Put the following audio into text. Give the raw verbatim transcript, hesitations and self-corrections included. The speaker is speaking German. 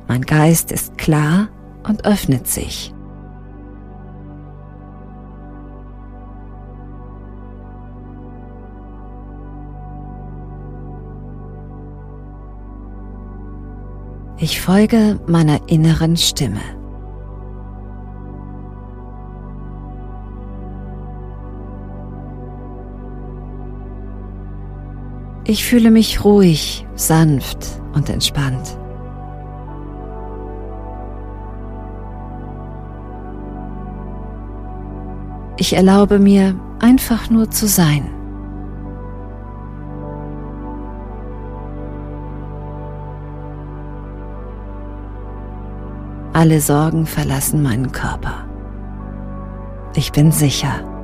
Mein Geist ist klar und öffnet sich. Ich folge meiner inneren Stimme. Ich fühle mich ruhig, sanft und entspannt. Ich erlaube mir, einfach nur zu sein. Alle Sorgen verlassen meinen Körper. Ich bin sicher.